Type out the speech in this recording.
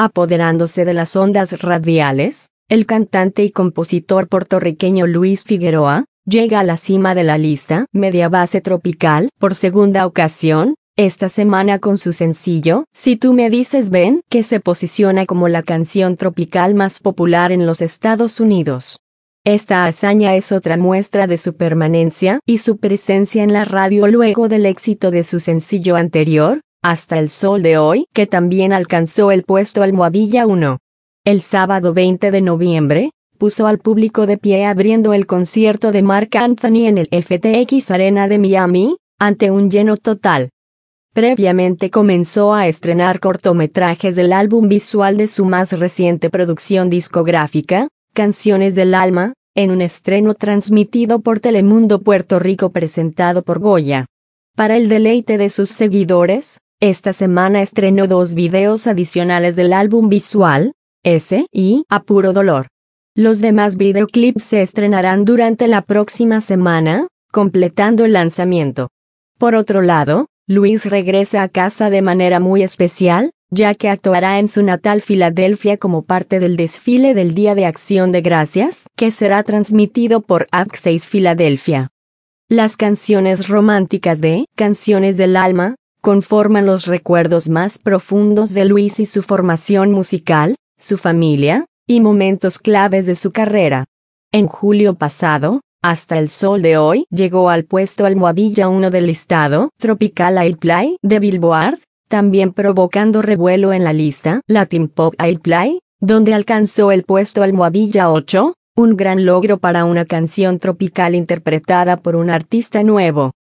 Apoderándose de las ondas radiales, el cantante y compositor puertorriqueño Luis Figueroa llega a la cima de la lista Media Base Tropical por segunda ocasión esta semana con su sencillo Si tú me dices ven, que se posiciona como la canción tropical más popular en los Estados Unidos. Esta hazaña es otra muestra de su permanencia y su presencia en la radio luego del éxito de su sencillo anterior, Hasta el Sol de Hoy, que también alcanzó el puesto almohadilla 1. El sábado 20 de noviembre, puso al público de pie abriendo el concierto de Marc Anthony en el FTX Arena de Miami, ante un lleno total. Previamente comenzó a estrenar cortometrajes del álbum visual de su más reciente producción discográfica, Canciones del Alma, en un estreno transmitido por Telemundo Puerto Rico presentado por Goya. Para el deleite de sus seguidores, esta semana estrenó 2 videos adicionales del álbum visual, Ese y A Puro Dolor. Los demás videoclips se estrenarán durante la próxima semana, completando el lanzamiento. Por otro lado, Luis regresa a casa de manera muy especial, ya que actuará en su natal Filadelfia como parte del desfile del Día de Acción de Gracias, que será transmitido por Access Filadelfia. Las canciones románticas de Canciones del Alma conforman los recuerdos más profundos de Luis y su formación musical, su familia, y momentos claves de su carrera. En julio pasado, Hasta el Sol de Hoy llegó al puesto almohadilla 1 del listado Tropical Airplay de Billboard, también provocando revuelo en la lista Latin Pop Airplay, donde alcanzó el puesto almohadilla 8, un gran logro para una canción tropical interpretada por un artista nuevo.